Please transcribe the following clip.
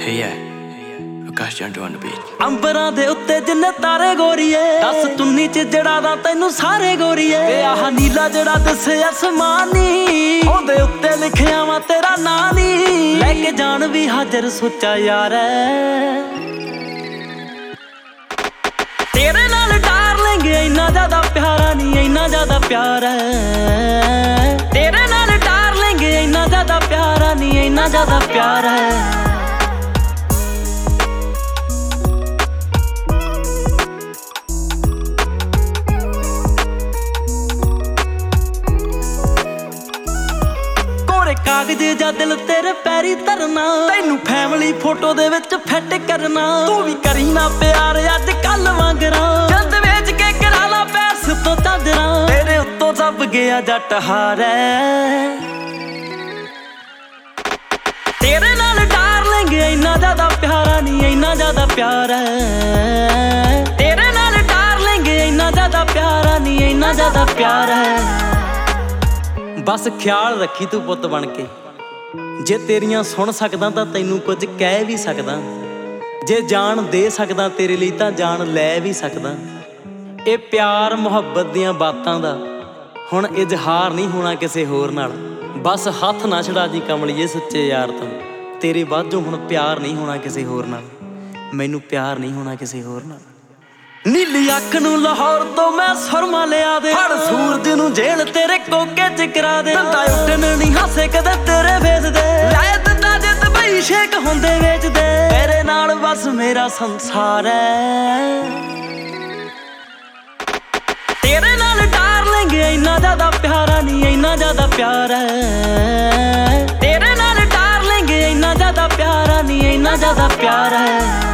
Hey yeah, Akash Jandu on the beat. ਅੰਬਰਾਂ ਦੇ ਉੱਤੇ ਜਿੰਨੇ ਤਾਰੇ ਗੋਰੀਏ ਦੱਸ ਤੁੰਨੀ ਚ ਜੜਾ ਦਾ ਤੈਨੂੰ ਸਾਰੇ ਗੋਰੀਏ ਤੇ ਆਹ ਨੀਲਾ ਜਿਹੜਾ ਦਿਸੇ ਅਸਮਾਨੀ ਉਹਦੇ ਉੱਤੇ ਲਿਖਿਆ ਵਾ ਤੇਰਾ ਨਾਂ ਨੀ ਲੈ ਕੇ ਜਾਣ ਵੀ ਹਾਜ਼ਰ ਸੋਚਾ ਯਾਰ ਤੇਰੇ ਨਾਲ ਡਾਰਲਿੰਗ ਇੰਨਾ ਜ਼ਿਆਦਾ ਪਿਆਰਾ ਨੀ ਇੰਨਾ ਜ਼ਿਆਦਾ ਪਿਆਰ ਹੈ ਤੇਰੇ ਨਾਲ ਡਾਰਲਿੰਗ ਇੰਨਾ ਜ਼ਿਆਦਾ ਪਿਆਰਾ ਨੀ ਇੰਨਾ ਜ਼ਿਆਦਾ ਪਿਆਰ ਹੈ ਕਾਗਜ਼ ਜਾਂ ਦਿਲ ਤੇਰੇ ਪੈਰੀ ਧਰਨਾ ਤੈਨੂੰ ਫੈਮਿਲੀ ਫੋਟੋ ਦੇ ਵਿੱਚ ਫਿੱਟ ਕਰਨਾ ਤੂੰ ਵੀ ਕਰੀ ਨਾ ਪਿਆਰ ਅੱਜ ਕੱਲ ਵਾਂਗਰਾਂ ਜਦ ਵੇਚ ਕੇ ਕਰਾ ਲਾ ਪੈਸ ਤੋਂ ਚਾਦਰਾਂ ਤੇਰੇ ਉੱਤੋਂ ਦੱਬ ਗਿਆ ਜੱਟ ਹਾਰੇ ਤੇਰੇ ਨਾਲ ਡਾਰਲਿੰਗ ਇੰਨਾ ਜ਼ਿਆਦਾ ਪਿਆਰਾ ਨੀ ਇੰਨਾ ਜ਼ਿਆਦਾ ਪਿਆਰ ਹੈ ਤੇਰੇ ਨਾਲ ਡਾਰਲਿੰਗ ਇੰਨਾ ਜ਼ਿਆਦਾ ਪਿਆਰਾ ਨੀ ਇੰਨਾ ਜ਼ਿਆਦਾ ਪਿਆਰ ਹੈ ਬਸ ਖਿਆਲ ਰੱਖੀ ਤੂੰ ਪੁੱਤ ਬਣ ਕੇ ਜੇ ਤੇਰੀਆਂ ਸੁਣ ਸਕਦਾ ਤਾਂ ਤੈਨੂੰ ਕੁਝ ਕਹਿ ਵੀ ਸਕਦਾ ਜੇ ਜਾਨ ਦੇ ਸਕਦਾ ਤੇਰੇ ਲਈ ਤਾਂ ਜਾਨ ਲੈ ਵੀ ਸਕਦਾ ਇਹ ਪਿਆਰ ਮੁਹੱਬਤ ਦੀਆਂ ਬਾਤਾਂ ਦਾ ਹੁਣ ਇਜ਼ਹਾਰ ਨਹੀਂ ਹੋਣਾ ਕਿਸੇ ਹੋਰ ਨਾਲ ਬਸ ਹੱਥ ਨਾ ਛੜਾ ਜੀ ਕਮਲੀਏ ਸੱਚੇ ਯਾਰ ਤੋਂ ਤੇਰੇ ਬਾਝੋਂ ਹੁਣ ਪਿਆਰ ਨਹੀਂ ਹੋਣਾ ਕਿਸੇ ਹੋਰ ਨਾਲ ਮੈਨੂੰ ਪਿਆਰ ਨਹੀਂ ਹੋਣਾ ਕਿਸੇ ਹੋਰ ਨਾਲ ਨੀਲੀ ਅੱਖ ਨੂੰ ਲਾਹੌਰ ਤੋਂ ਮੈਂ ਸੁਰਮਾ ਲਿਆ ਦੇ ਫੜ ਸੂਰਜ ਨੂੰ ਜੇਲ ਤੇਰੇ ਕੋਕੇ ਚ ਕਰਾ ਦੇ ਦੰਦਾ ਉੱਡਣ ਨਹੀਂ ਹਾਸੇ ਕਦੇ ਤੇਰੇ ਵੇਚ ਦੇ ਲੈ ਦਿੰਦਾ ਜੇ ਦੁਬਈ ਸ਼ੇਕ ਹੁੰਦੇ ਵੇਚਦੇ ਤੇਰੇ ਨਾਲ ਬਸ ਮੇਰਾ ਸੰਸਾਰ ਹੈ ਤੇਰੇ ਨਾਲ ਡਾਰਲਿੰਗ ਇੰਨਾ ਜ਼ਿਆਦਾ ਪਿਆਰਾ ਨੀ ਇੰਨਾ ਜ਼ਿਆਦਾ ਪਿਆਰ ਹੈ ਤੇਰੇ ਨਾਲ ਡਾਰਲਿੰਗ ਇੰਨਾ ਜ਼ਿਆਦਾ ਪਿਆਰਾ ਨੀ ਇੰਨਾ ਜ਼ਿਆਦਾ ਪਿਆਰ ਹੈ